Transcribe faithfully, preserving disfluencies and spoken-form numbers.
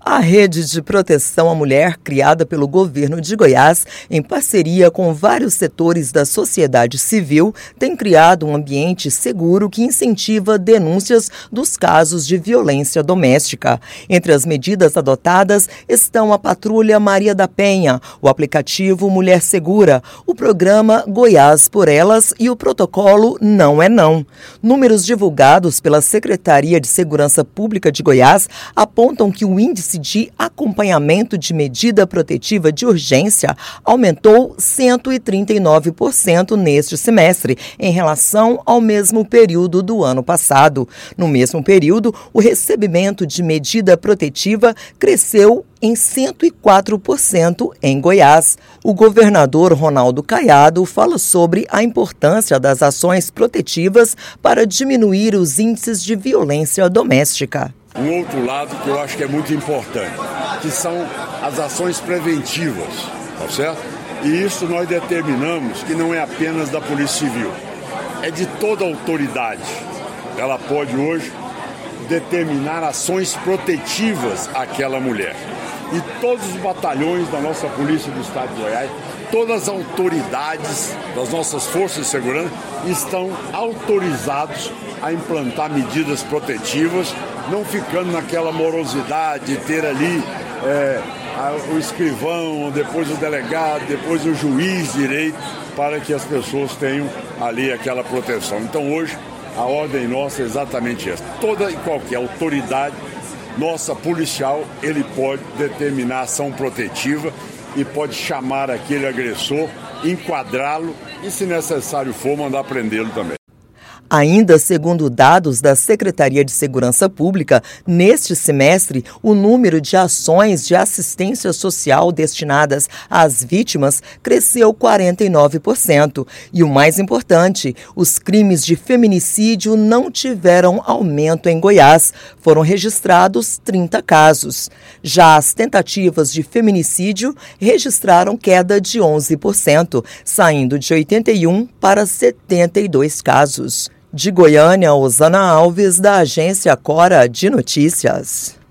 A rede de proteção à mulher, criada pelo governo de Goiás, em parceria com vários setores da sociedade civil, tem criado um ambiente seguro que incentiva denúncias dos casos de violência doméstica. Entre as medidas adotadas estão a Patrulha Maria da Penha, o aplicativo Mulher Segura, o programa Goiás por Elas e o protocolo Não é Não. Números divulgados pela Secretaria de Segurança Pública de Goiás apontam que o índice de acompanhamento de medida protetiva de urgência aumentou cento e trinta e nove por cento neste semestre, em relação ao mesmo período do ano passado. No mesmo período, o recebimento de medida protetiva cresceu em cento e quatro por cento em Goiás. O governador Ronaldo Caiado fala sobre a importância das ações protetivas para diminuir os índices de violência doméstica. Um outro lado que eu acho que é muito importante, que são as ações preventivas, tá certo? E isso nós determinamos que não é apenas da Polícia Civil, é de toda a autoridade. Ela pode hoje determinar ações protetivas àquela mulher. E todos os batalhões da nossa Polícia do Estado de Goiás, todas as autoridades das nossas forças de segurança estão autorizados a implantar medidas protetivas, não ficando naquela morosidade de ter ali é, o escrivão, depois o delegado, depois o juiz de direito, para que as pessoas tenham ali aquela proteção. Então hoje a ordem nossa é exatamente essa. Toda e qualquer autoridade nossa policial, ele pode determinar ação protetiva e pode chamar aquele agressor, enquadrá-lo e, se necessário for, mandar prendê-lo também. Ainda segundo dados da Secretaria de Segurança Pública, neste semestre, o número de ações de assistência social destinadas às vítimas cresceu quarenta e nove por cento. E o mais importante, os crimes de feminicídio não tiveram aumento em Goiás. Foram registrados trinta casos. Já as tentativas de feminicídio registraram queda de onze por cento, saindo de oitenta e um para setenta e dois casos. De Goiânia, Osana Alves, da Agência Cora de Notícias.